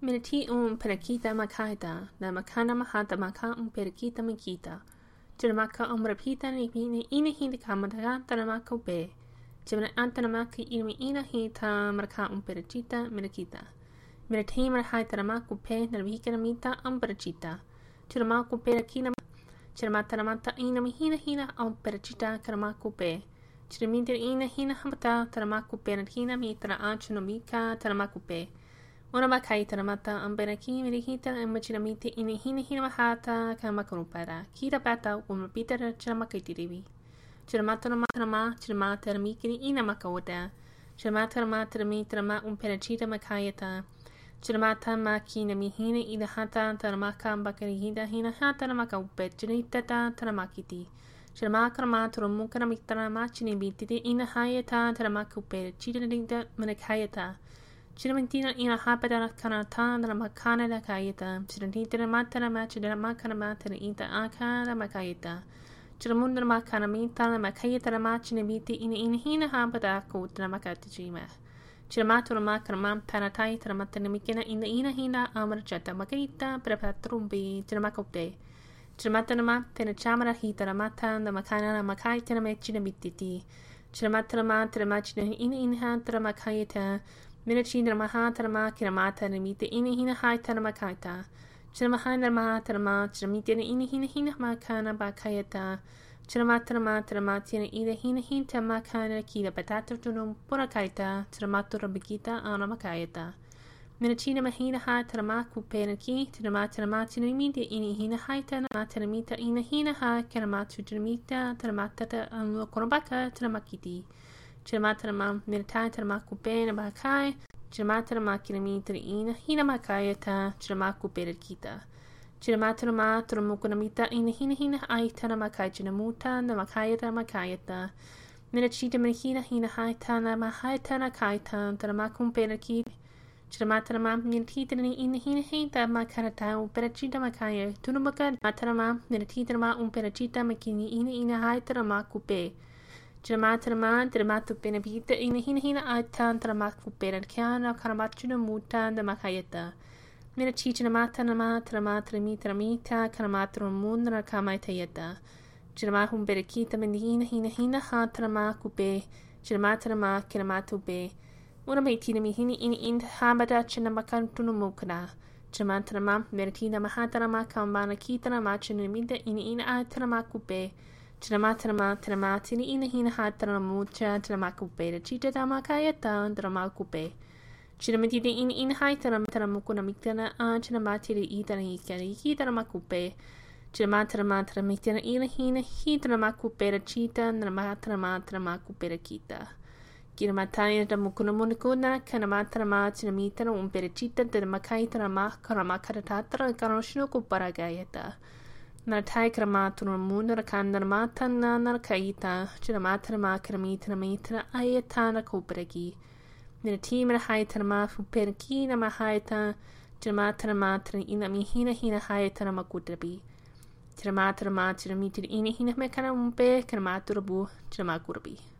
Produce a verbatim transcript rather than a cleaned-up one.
Minati um perakita makaita, na makana mahata maka um perakita makita. Chiramaka um rapita ni pini ina hindi kamata tanamako be. Chimana antanamaka ina ina hita maraka um perakita minakita. Minati marahai tanamako pe na vihikanamita um perakita. Chiramako perakina Chiramatanamata ina mihina hina um perakita karamako pe. Chiramita ina hina hamata tanamako perakina mitra anchunomika tanamako pe. Una makai tanamata ambenaki mirihita amachinamite ini hina hina mahata kamakunupara. Kita bata umapita chiramakaitirivi. Chiramatanama chiramata ramikini ina makawada. Chiramatanamata ramitrama umperachita makayata. Chiramata makina mihina ina hata tanamaka bakarihida hina hata namaka upet chinitata tanamakiti. Chiramakarama turumukana mitrama chinibititi ina hayata tanamaka upet chitanita manakayata. Chiramantina ina hapadana kanata na makana da kayeta. Chiranita na matana machida makana matana ita akana makayeta. Chiramunda makana mita na makayeta na machinabiti ina inhina hapada kutra makatijima. Chiramatu na makana mam panatai na matana mikina ina ina hina amarchata makayita prepatrumbi chiramakopte. Chiramata na matana chamara hita na mata na makana na makayeta na machinabiti. Chiramata na matana machina ina inha tra makayeta. Minachi namaha tarama kiramata namita ini hina hai taramakaita. Chinamaha namaha tarama chiramita ini hina hina makana bakayata. Chinamatama taramatina ina hina hinta makana kila patata tunum purakaita. Chiramatu rabikita anamakayata. Minachi namahina hai taramaku penaki. Chinamatamatina imita ini hina hai tanamata ina hina hai karamatu chiramita taramatata anukorobaka taramakiti. Chiramatanama militai taramaku pe na bakai. Chiramatanama kilometer ina hina makayata. Chiramaku perakita. Chiramatanama turamukunamita ina hina hina aita na makai chinamuta na makayata makayata. Minachita minhina hina haita na mahaita na kaita. Taramakum perakit. Chiramatanama militita ina hina hita makarata uperachita makaya. Tunumaka matanama milititanama umperachita makini ina ina haita na makupe. Chiramatanama tiramatu penapita ina hina hina aitan taramaku perakana karamachuna muta na makayata. Mira chichinamatanama taramatami taramita karamatru mundra kamaitayata. Chiramahum berakita menina hina hina ha taramaku pe. Chiramatanama kiramatu pe. Una maitina mihini in in habada chinamakantu mukana. Chiramatanama meritina mahatarama kambana kitana machinamita in in aitaramaku pe. Chinamatama Tinamatini ina hina hataramucha Tinamakupe, Chita Damakayata, Dramakupe. Chinamatini in in haitaram Taramukuna Mitana, Chinamati Itani Kaniki Dramakupe. Chinamatama Tramitina ina hina Hitramakupe, Chita, Namatrama Tramakupe Kita. Kinamataya Damukuna Munikuna, Kanamatama Chinamita, Umperechita, Dramakaitama, Karamakatatra, Karoshnuku Paragayata. Nartai kramatur mundra kandarmata narkaita, chiramatama kramitra mitra ayatana kopregi. Niratimra haitarma fuperki namahaita, chiramatramatra inamihina hina haitana makutrabi. Chiramatama chiramitri inihina mekana umpe kramaturabu chiramakurbi.